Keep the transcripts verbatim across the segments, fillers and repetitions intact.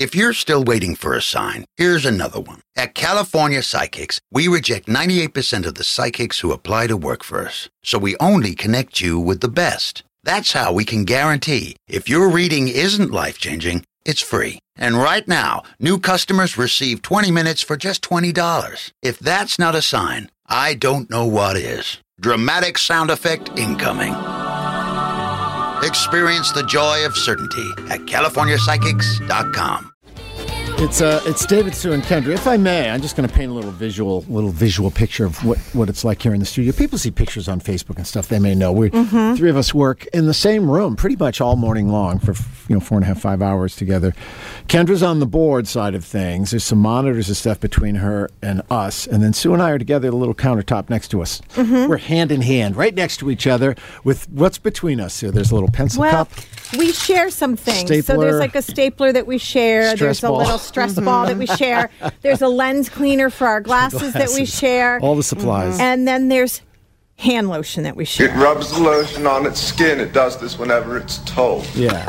If you're still waiting for a sign, here's another one. At California Psychics, we reject ninety-eight percent of the psychics who apply to work for us. So we only connect you with the best. That's how we can guarantee if your reading isn't life-changing, it's free. And right now, new customers receive twenty minutes for just twenty dollars. If that's not a sign, I don't know what is. Dramatic sound effect incoming. Experience the joy of certainty at California Psychics dot com. It's uh, it's David, Sue, and Kendra. If I may, I'm just going to paint a little visual, little visual picture of what, what it's like here in the studio. People see pictures on Facebook and stuff. They may know we mm-hmm. three of us work in the same room pretty much all morning long for you know four and a half, five hours together. Kendra's on the board side of things. There's some monitors and stuff between her and us, and then Sue and I are together at a little countertop next to us. Mm-hmm. We're hand in hand, right next to each other. With what's between us? Sue? There's a little pencil well, cup. We share some things. Stapler, so there's like a stapler that we share. There's ball. a little stress ball that we share. There's a lens cleaner for our glasses, glasses. that we share. All the supplies. Mm-hmm. And then there's hand lotion that we share. It rubs the lotion on its skin. It does this whenever it's told. Yeah.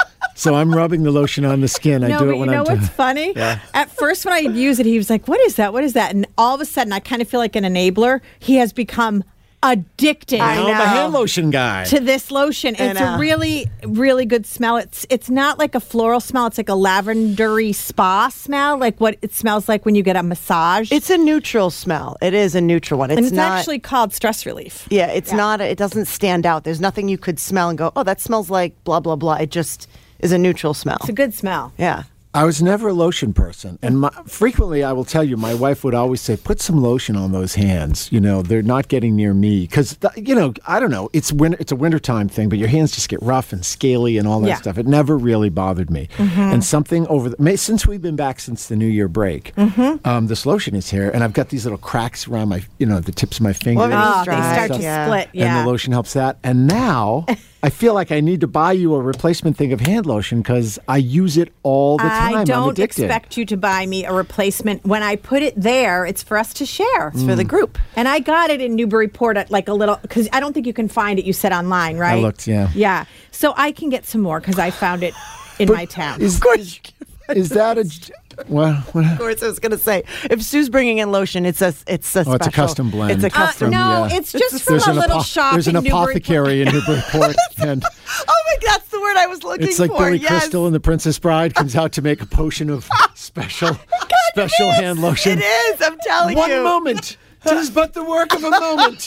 So I'm rubbing the lotion on the skin. I no, do but it when you know I'm what's t- funny? Yeah. At first when I use it, he was like, what is that? What is that? And all of a sudden, I kind of feel like an enabler. He has become addicted. I know. I'm a hand lotion guy. To this lotion. It's a really, really good smell. It's it's not like a floral smell. It's like a lavendery spa smell, like what it smells like when you get a massage. It's a neutral smell. It is a neutral one. It's, and it's not, actually called stress relief. Yeah, it's yeah. not, it doesn't stand out. There's nothing you could smell and go, oh, that smells like blah, blah, blah. It just is a neutral smell. It's a good smell. Yeah. I was never a lotion person, and my, frequently I will tell you, my wife would always say, "Put some lotion on those hands. You know, they're not getting near me because you know, I don't know. It's winter. It's a wintertime thing, but your hands just get rough and scaly and all that yeah. stuff. It never really bothered me. Mm-hmm. And something over the since we've been back since the New Year break, mm-hmm. um, this lotion is here, and I've got these little cracks around my, you know, the tips of my fingers. Well, oh, they start to yeah. split. Yeah, and the lotion helps that. And now. I feel like I need to buy you a replacement thing of hand lotion because I use it all the time. I don't I'm addicted. expect you to buy me a replacement. When I put it there, it's for us to share. It's mm. for the group. And I got it in Newburyport at like a little, because I don't think you can find it. You said online, right? I looked, yeah. Yeah. So I can get some more because I found it in but my town. Is, of course you can. Is that a... Well, what? Of course, I was going to say, if Sue's bringing in lotion, it's a it's a oh, special. it's a custom blend. It's a custom. Uh, no, yeah. it's just from there's a little apo- shop There's an in apothecary in Newburyport. And oh my, that's the word I was looking for. it's like Billy yes. Crystal in The Princess Bride comes out to make a potion of special God, special hand lotion. It is, I'm telling One you. One moment. Tis but the work of a moment.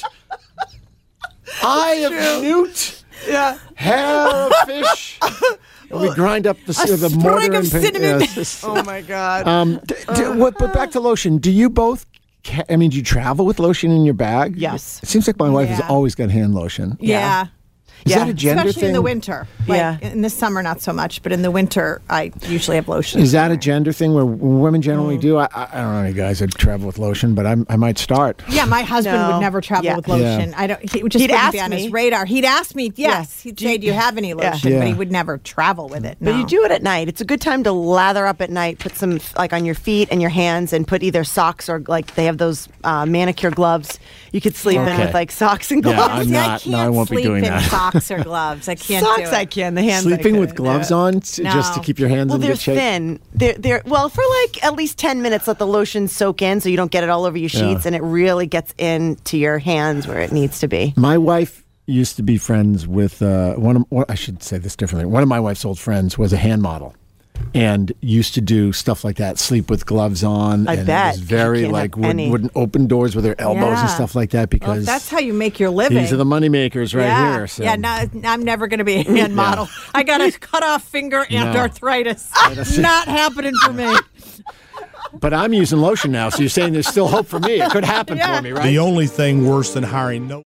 Eye of newt. Yeah. Hair of fish. We grind up the, a the sprig mortar of and cinnamon. Yes. Oh my God. Um, d- d- what, but back to lotion. Do you both? Ca- I mean, do you travel with lotion in your bag? Yes. It seems like my wife Yeah. has always got hand lotion. Yeah. Is Yeah. that a gender Especially thing? in the winter. Like, Yeah. In the summer, not so much, but in the winter, I usually have lotion. Is that a gender thing where women generally mm. do? I, I don't know any guys that travel with lotion, but I'm, I might start. Yeah, my husband No. would never travel Yeah. with lotion. Yeah. I don't. He just He'd wouldn't ask be on me. his radar. He'd ask me, yes. Yeah. He'd say, "Do you have any lotion?" Yeah. But he would never travel with it. But No. you do it at night. It's a good time to lather up at night. Put some like on your feet and your hands, and put either socks or like they have those uh, manicure gloves. You could sleep in Okay. with like socks and Yeah, gloves. I'm See, not- I no, can't I won't be sleep doing in that. socks or gloves. I can't Socks do it. I can. The hands I Sleeping with couldn't. gloves Yeah. on t- just to No. keep your hands Well, in they're good shape. thin. They're they're well for like at least ten minutes. Let the lotion soak in, so you don't get it all over your sheets, Yeah. and it really gets into your hands where it needs to be. My wife used to be friends with uh, one of. Well, I should say this differently. One of my wife's old friends was a hand model, and used to do stuff like that. Sleep with gloves on. I and bet. It was very You can't like have would, any. wouldn't open doors with her elbows and Yeah. stuff like that Well, because if that's how you make your living. these are the money makers right yeah. here. So. Yeah, no, I'm never going to be a hand model. I got a cut off finger and No. arthritis. Not happening for me. But I'm using lotion now, so you're saying there's still hope for me. It could happen Yeah. for me, right? The only thing worse than hiring no